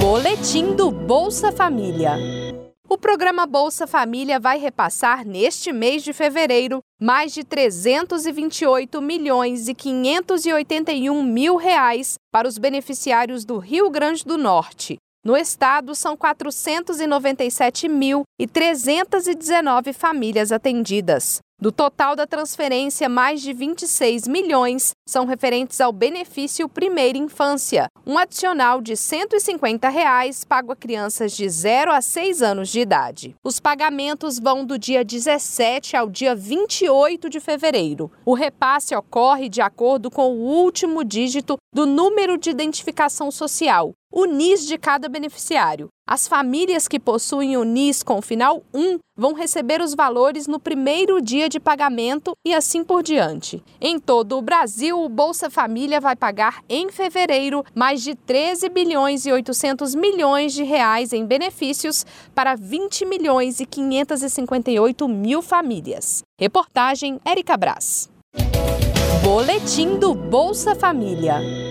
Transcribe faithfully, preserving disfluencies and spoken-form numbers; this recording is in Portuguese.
Boletim do Bolsa Família. O programa Bolsa Família vai repassar neste mês de fevereiro mais de trezentos e vinte e oito milhões e quinhentos e oitenta e um mil reais para os beneficiários do Rio Grande do Norte. No estado, são quatrocentos e noventa e sete mil e trezentas e dezenove famílias atendidas. Do total da transferência, mais de vinte e seis milhões são referentes ao benefício Primeira Infância, um adicional de cento e cinquenta reais pago a crianças de zero a seis anos de idade. Os pagamentos vão do dia dezessete ao dia vinte e oito de fevereiro. O repasse ocorre de acordo com o último dígito do número de identificação social, o N I S de cada beneficiário. As famílias que possuem o N I S com final um vão receber os valores no primeiro dia de pagamento e assim por diante. Em todo o Brasil, o Bolsa Família vai pagar em fevereiro mais de treze bilhões e oitocentos milhões de reais em benefícios para vinte milhões e quinhentas e cinquenta e oito mil famílias. Reportagem Érica Brás. Boletim do Bolsa Família.